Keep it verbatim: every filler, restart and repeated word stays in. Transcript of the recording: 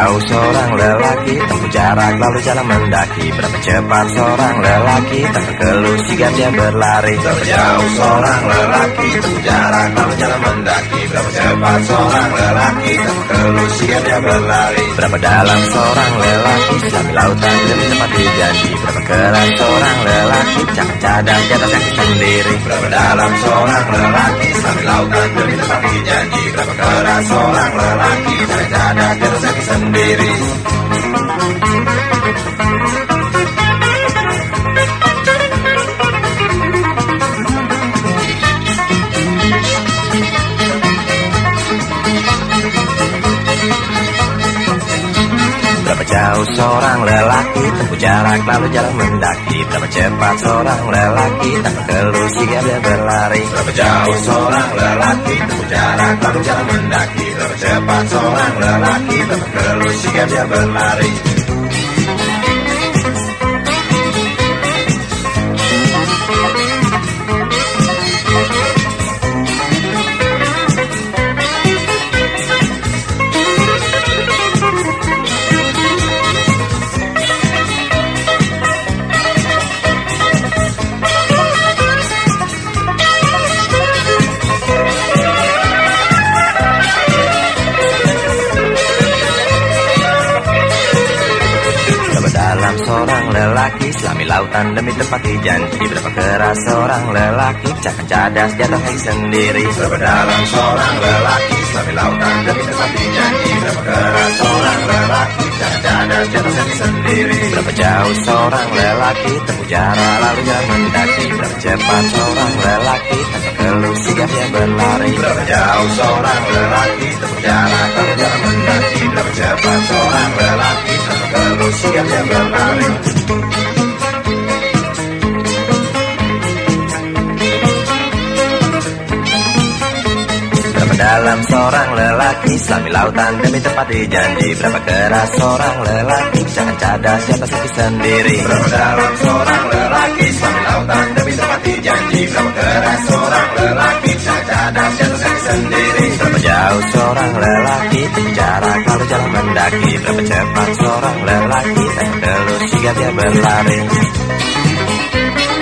jauh seorang lelaki tempuh jarak lalu jalan mendaki? Berapa cepat seorang lelaki tanpa keluh sigap dia berlari? Berapa jauh seorang lelaki tempuh jarak lalu jalan mendaki? Berapa cepat seorang lelaki tanpa keluh sigap dia berlari? Berapa dalam seorang lelaki selami lautan demi tepati janji? Berapa keras seorang lelaki jangan cadang di atas kaki sendiri? Berapa dalam seorang lelaki selami lautan demi tepati janji? Berapa keras seorang lelaki jangan cadang di atas kaki sendiri? Berapa jauh seorang lelaki tempuh jarak lalu jalan mendaki? Berapa cepat seorang lelaki tanpa keluh sigap dia berlari? Berapa jauh seorang lelaki tempuh jarak lalu jalan mendaki? Berapa cepat seorang lelaki tanpa keluh sigap dia berlari? Seorang lelaki selami lautan demi tepati janji? Berapa keras seorang lelaki cakap cadas jatuh kaki sendiri? Berapa dalam seorang lelaki selami lautan demi tepati janji? Berapa keras seorang lelaki cakap cadas jatuh kaki sendiri? Berapa jauh seorang lelaki tempuh jarak lalu jalan mendaki? Berapa cepat seorang lelaki tanpa keluh sigap dia berlari? Berapa jauh seorang lelaki tempuh jarak lalu jalan mendaki? Berapa cepat seorang lelaki tanpa keluh sigap dia berlari? Berapa dalam seorang lelaki selami lautan demi tepati janji? Berapa keras seorang lelaki jangan cadas di atas kaki sendiri? Berapa dalam seorang lelaki selami lautan demi tepati janji? Berapa keras seorang lelaki jangan cadas di atas kaki sendiri? Berapa jauh seorang lelaki tempuh jarak lalu jalan mendaki? Berapa cepat seorang lelaki tanpa keluh sigap dia berlari?